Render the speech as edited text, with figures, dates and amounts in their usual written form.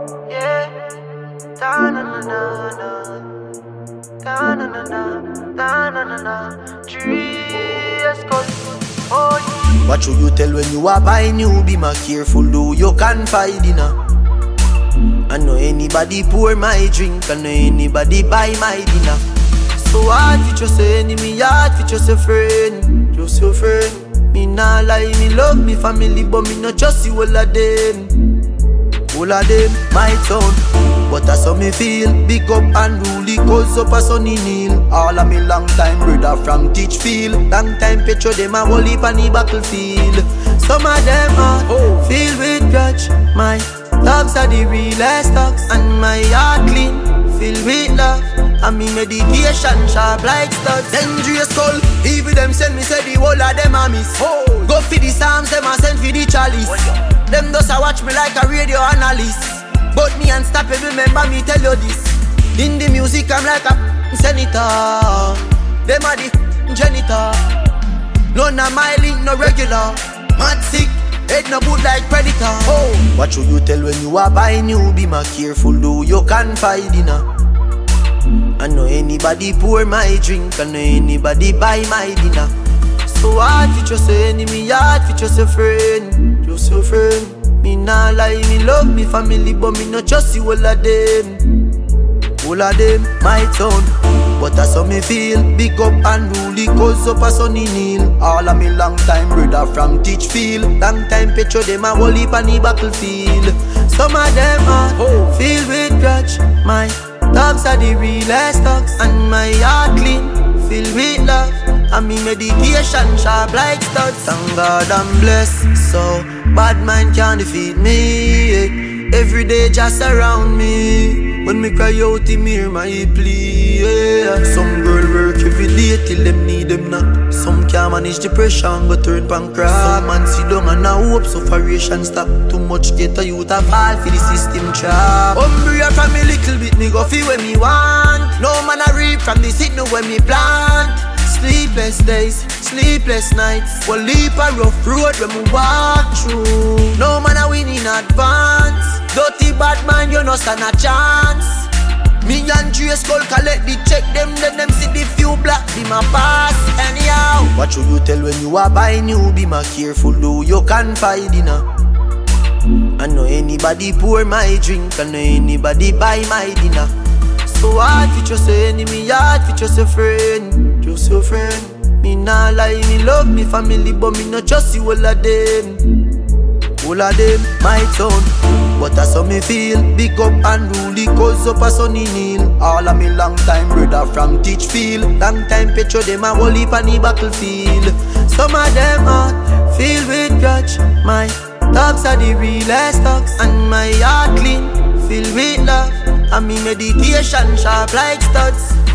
Yeah. Da-na-na-na-na. Da-na-na-na. Da-na-na-na. Dress code. Oh, yeah. What should you tell when you are buying new? Be more careful, though you confide in her. I know anybody pour my drink, I know anybody buy my dinner. So hard for just your enemy, hard for just your friend. Just your friend. Me nah lie, me love me family, but me not trust you all of them. All of them, my town. But that's how me feel. Big up and rule, cause up a sunny kneel. All of me long time brother from Teachfield. Long time petro them a whole heap on the battlefield. Some of them are filled with grudge. My dogs are the realest dogs. And my heart clean, filled with love. And me medication sharp like studs. Dangerous call, even them send me say the whole of them a miss. Go for the psalms, them a send for the chalice. Them does a watch me like a radio analyst. But me unstoppable, remember me tell you this. In the music I'm like a senator. Them a the janitor. None of my link no regular. Mad sick, head no good like predator. What should you tell when you are buying new? Be more careful, though you confide in her. I know anybody pour my drink, I know anybody buy my dinner. So hard for just your enemy, hard for just your friend. Just your friend. Me nah lie, me love me family, but me not trust you all of them. All of them, my town. But that's how me feel. Big up and rule, cause up a sunny kneel. All of me long time brother from Teachfield. Long time petro them a whole heap on the battlefield. Some of them are filled with grudge. My dogs are the realest dogs. And my heart clean, filled with love. And me medication sharp like studs. Thank God I'm blessed, so bad mind can't defeat me. Every day just around me. When me cry out, him hear my plea. Some girl work every day till them need them not. Some can't manage depression but turn pancreas. Some man sit down and now hope sufferation stop. Too much get a youth a fall for the system trap. Umbrella from me little bit, me go feel when me want. No man a reap from the seed, no when me plant. Sleepless days, sleepless nights. One leap a rough road when we walk through. No man a win in advance. Dirty bad man, you no stand a chance. Me and Dre Skull collect the check them, then them see the few black be my pass. Anyhow, what should you tell when you are buying new? Be more careful, though you confide in her. I know anybody pour my drink, I know anybody buy my dinner. So hard for just your enemy, hard for just your friend. Just your friend. Me nah lie, me love me family, but me not trust you all of them. All of them, my town. But that's how me feel. Big up and rule, cause up a sunny kneel. All of me long time brother from Teachfield. Long time petro them a whole heap on the battlefield. Some of them are filled with grudge. My dogs are the realest dogs. And my heart clean, filled with love. And me meditation sharp like studs.